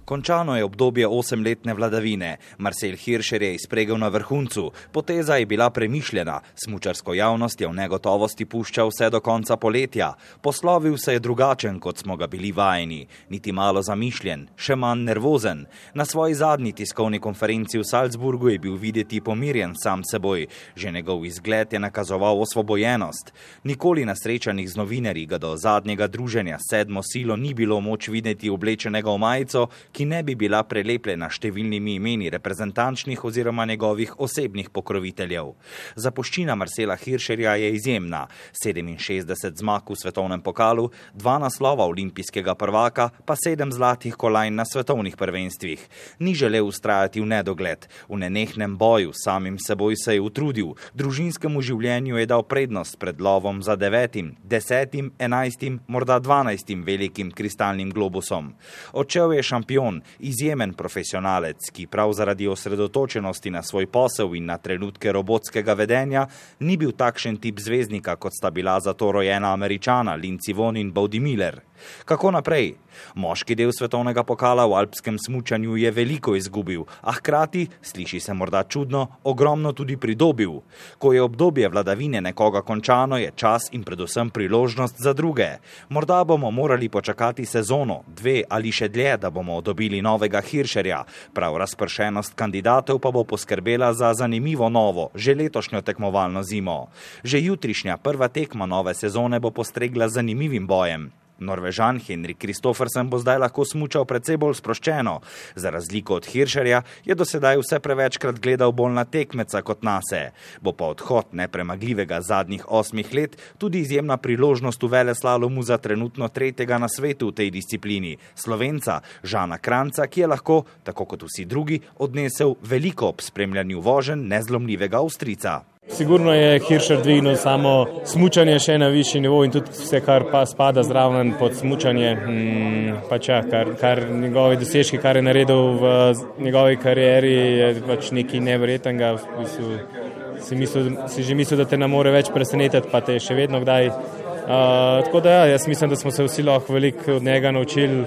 Končano je obdobje 8-letne vladavine. Marcel Hirscher je izpregel na vrhuncu. Poteza je bila premišljena. Smučarsko javnost je v negotovosti puščal vse do konca poletja. Poslovil se je drugačen, kot smo ga bili vajeni. Niti malo zamišljen, še manj nervozen. Na svoji zadnji tiskovni konferenci v Salzburgu je bil videti pomirjen sam seboj. Že njegov izgled je nakazoval osvobojenost. Nikoli na srečanjih z novinarji ga do zadnjega druženja s sedmo silo ni bilo moč videti oblečenega v majico, ki ne bi bila prelepljena številnimi imeni reprezentančnih oziroma njegovih osebnih pokroviteljev. Zapuščina Marcela Hirscherja je izjemna. 67 zmag v svetovnem pokalu, 2 naslova olimpijskega prvaka, pa 7 zlatih kolajn na svetovnih prvenstvih. Ni želel vztrajati v nedogled. V nenehnem boju samim seboj se je utrudil. Družinskemu življenju je dal prednost pred lovom za 9., 10., 11., morda 12. velikim kristalnim globusom. Odšel je šampion, izjemen profesionalec, ki prav zaradi osredotočenosti na svoj posel in na trenutke robotskega vedenja ni bil takšen tip zvezdnika, kot sta bila za to rojena Američana Lindsey Vonn in Bode Miller. Kako naprej? Moški del svetovnega pokala v alpskem smučanju je veliko izgubil, a hkrati, sliši se morda čudno, ogromno tudi pridobil. Ko je obdobje vladavine nekoga končano, je čas in predvsem priložnost za druge. Morda bomo morali počakati sezono, 2 ali še dlje, da bomo dobili novega Hirscherja. Prav razpršenost kandidatov pa bo poskrbela za zanimivo novo, že letošnjo tekmovalno zimo. Že jutrišnja prva tekma nove sezone bo postregla zanimivim bojem. Norvežan Henrik Kristoffersen bo zdaj lahko smučal precej bolj sproščeno. Za razliko od Hirscherja je do sedaj vse prevečkrat gledal bolj na tekmeca kot nase. Bo pa odhod nepremagljivega zadnjih 8 let tudi izjemna priložnost v veleslalomu za trenutno 3. na svetu v tej disciplini, Slovenca Žana Kranjca, ki je lahko, tako kot vsi drugi, odnesel veliko ob spremljanju voženj nezlomljivega Avstrijca. Sigurno je Hirscher dvignil samo smučanje še na višji nivo in tudi vse, kar pa spada zraven pod smučanje, kar njegovi dosežki, kar je naredil v njegovi karieri, je pač nekaj neverjetnega. Si že mislil, da te ne more več presenetiti, pa te še vedno kdaj. Tako da jaz mislim, da smo se vsi lahko veliko od njega naučili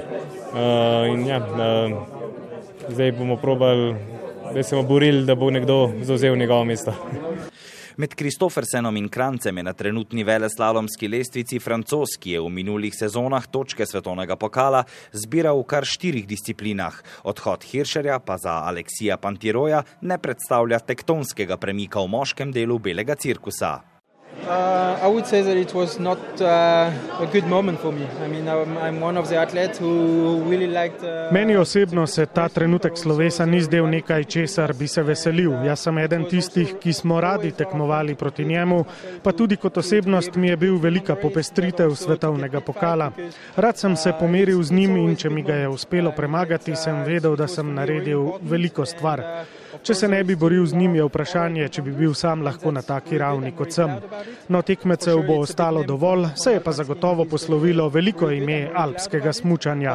zdaj bomo probali, da se bomo borili, da bo nekdo zavzel njegovo mesto. Med Kristoffersenom in Kranjcem je na trenutni veleslalomski lestvici Francoz, ki je v minulih sezonah točke svetovnega pokala zbiral v kar 4 disciplinah. Odhod Hirscherja pa za Aleksija Pantiroja ne predstavlja tektonskega premika v moškem delu belega cirkusa. I would say that it was not a good moment for me. I mean, I'm one of the athletes who really liked... Meni osebno se ta trenutek slovesa ni zdel nekaj, česar bi se veselil. Jaz sem eden tistih, ki smo radi tekmovali proti njemu, pa tudi kot osebnost mi je bil velika popestritev svetovnega pokala. Rad sem se pomeril z njim in če mi ga je uspelo premagati, sem vedel, da sem naredil veliko stvar. Če se ne bi boril z njim, je vprašanje, če bi bil sam lahko na taki ravni kot sem. No, tekmecev bo ostalo dovolj, se je pa zagotovo poslovilo veliko ime alpskega smučanja.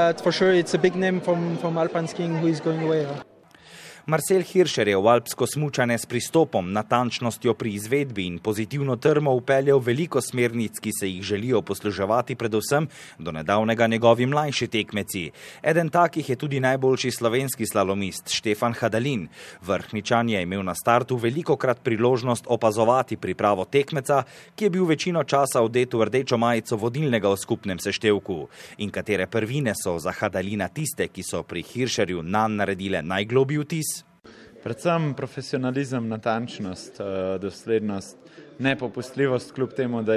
Marcel Hirscher je v alpsko smučanje s pristopom, natančnostjo pri izvedbi in pozitivno trmo vpeljal veliko smernic, ki se jih želijo posluževati predvsem do nedavnega njegovi mlajši tekmeci. Eden takih je tudi najboljši slovenski slalomist Štefan Hadalin. Vrhničan je imel na startu velikokrat priložnost opazovati pripravo tekmeca, ki je bil večino časa odet v rdečo majico vodilnega v skupnem seštevku. In katere prvine so za Hadalina tiste, ki so pri Hirscherju nanj naredile najglobji vtis? Predvsem profesionalizem, natančnost, doslednost, nepopustljivost, kljub temu, da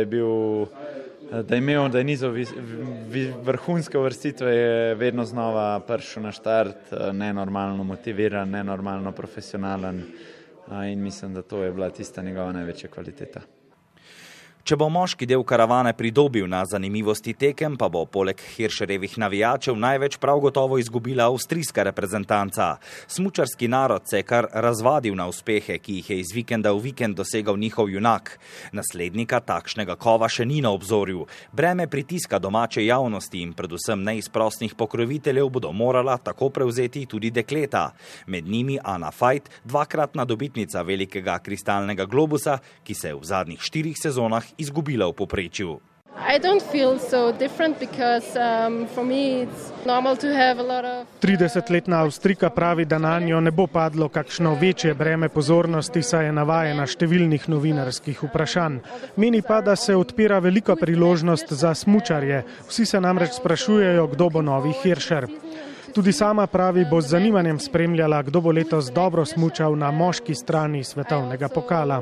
je nizal vrhunske uvrstitve, je vedno znova prišel na štart, nenormalno motiviran, nenormalno profesionalen in mislim, da to je bila tista njegova največja kvaliteta. Če bo moški del karavane pridobil na zanimivosti tekem, pa bo poleg Hirscherjevih navijačev največ prav gotovo izgubila avstrijska reprezentanca. Smučarski narod se je kar razvadil na uspehe, ki jih je iz vikenda v vikend dosegal njihov junak. Naslednika takšnega kova še ni na obzorju. Breme pritiska domače javnosti in predvsem neizprosnih pokroviteljev bodo morala tako prevzeti tudi dekleta. Med njimi Ana Veit, 2-kratna dobitnica velikega kristalnega globusa, ki se je v zadnjih 4 sezonah izgubila v povprečju. I don't feel so different because for me it's normal to have a lot of 30-letna Avstrijka pravi, da na njo ne bo padlo kakšno večje breme pozornosti, saj je navajena številnih novinarskih vprašanj. Meni pa, da se odpira velika priložnost za smučarje. Vsi se namreč sprašujejo, kdo bo novi Hirscher. Tudi sama pravi, bo z zanimanjem spremljala, kdo bo letos dobro smučal na moški strani svetovnega pokala.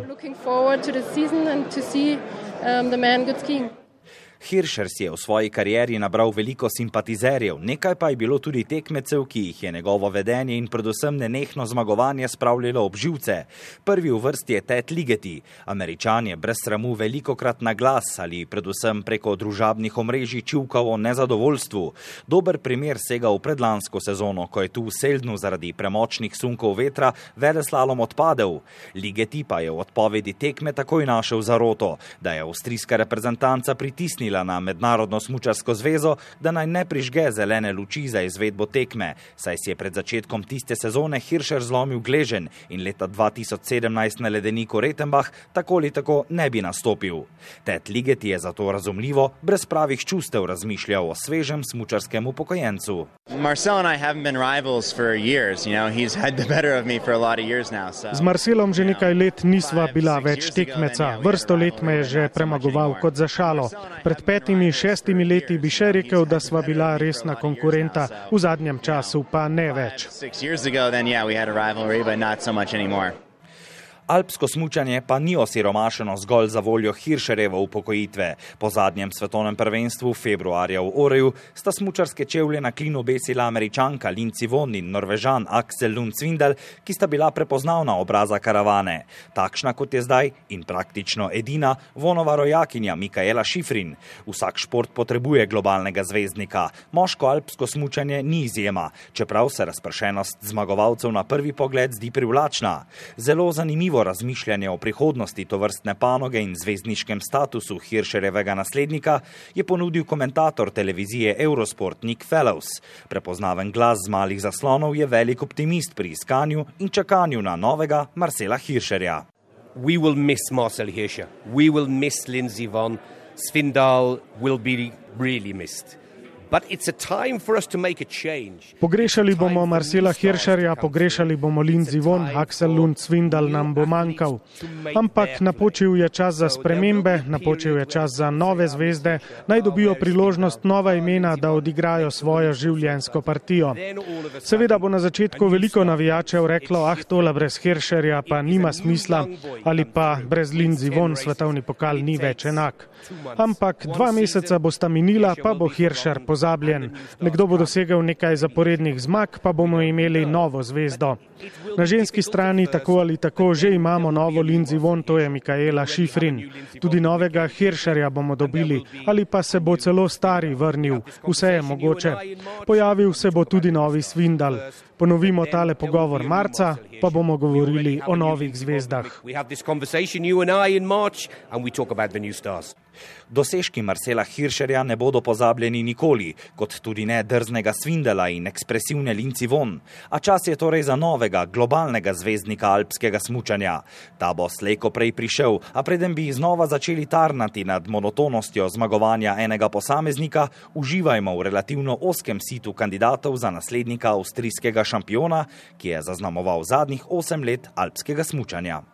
Hirscher si je v svoji karieri nabral veliko simpatizerjev, nekaj pa je bilo tudi tekmecev, ki jih je njegovo vedenje in predvsem nenehno zmagovanje spravljalo ob živce. Prvi v vrsti je Ted Ligeti. Američan je brez sramu velikokrat na glas ali predvsem preko družabnih omrežij čivkal o nezadovoljstvu. Dober primer sega v predlansko sezono, ko je tu v Seldnu zaradi premočnih sunkov vetra veleslalom odpadel. Ligeti pa je v odpovedi tekme takoj našel zaroto, da je avstrijska reprezentanca pritisnila na Mednarodno smučarsko zvezo, da naj ne prižge zelene luči za izvedbo tekme, saj si je pred začetkom tiste sezone Hirscher zlomil gleženj in leta 2017 na ledeniku Rettenbach tako ali tako ne bi nastopil. Ted Ligeti je zato razumljivo brez pravih čustev razmišljal o svežem smučarskem upokojencu. Z Marcelom že nekaj let nisva bila več tekmeca. Vrsto let me je že premagoval kot za šalo. Pred 5-6 leti bi še rekel, da sva bila resna konkurenta, v zadnjem času pa ne več. Alpsko smučanje pa ni osiromašeno zgolj za voljo Hirscherjeve upokojitve. Po zadnjem svetovnem prvenstvu februarja v Oreju sta smučarske čevlje na klin obesila Američanka Lindsey Vonn in Norvežan Aksel Lund Svindal, ki sta bila prepoznavna obraza karavane. Takšna kot je zdaj in praktično edina Vonnova rojakinja Mikaela Shiffrin. Vsak šport potrebuje globalnega zvezdnika. Moško alpsko smučanje ni izjema, čeprav se razpršenost zmagovalcev na prvi pogled zdi privlačna. Zelo zanimivo razmišljanje o prihodnosti tovrstne panoge in zvezdniškem statusu Hirscherjevega naslednika je ponudil komentator televizije Eurosport Nick Fellows. Prepoznaven glas z malih zaslonov je velik optimist pri iskanju in čakanju na novega Marcela Hirscherja. We will miss Marcel Hirscher. We will miss Lindsey Vonn. Svindal will be really missed. But it's a time for us to make a change. Pogrešali bomo Marcela Hirscherja, pogrešali bomo Lindsey Vonn, Aksel Lund Svindal nam bo manjkal. Ampak napočil je čas za spremembe, napočil je čas za nove zvezde, naj dobijo priložnost nova imena, da odigrajo svojo življenjsko partijo. Seveda bo na začetku veliko navijačev reklo, tole brez Hirscherja pa nima smisla, ali pa brez Lindsey Vonn svetovni pokal ni več enak. Ampak 2 meseca bosta minila, pa bo Hirscher pozabljen. Nekdo bo dosegel nekaj zaporednih zmag, pa bomo imeli novo zvezdo. Na ženski strani tako ali tako že imamo novo Lindsey Vonn, to je Mikaela Shiffrin. Tudi novega Hirscherja bomo dobili, ali pa se bo celo stari vrnil. Vse je mogoče. Pojavil se bo tudi novi Svindal. Ponovimo tale pogovor marca, pa bomo govorili o novih zvezdah. Dosežki Marcela Hirscherja ne bodo pozabljeni nikoli, kot tudi ne drznega Svindala in ekspresivne Lindsey Vonn. A čas je torej za novega, globalnega zvezdnika alpskega smučanja. Ta bo slejko prej prišel, a preden bi znova začeli tarnati nad monotonostjo zmagovanja enega posameznika, uživajmo v relativno ozkem situ kandidatov za naslednika avstrijskega šampiona, ki je zaznamoval zadnjih 8 let alpskega smučanja.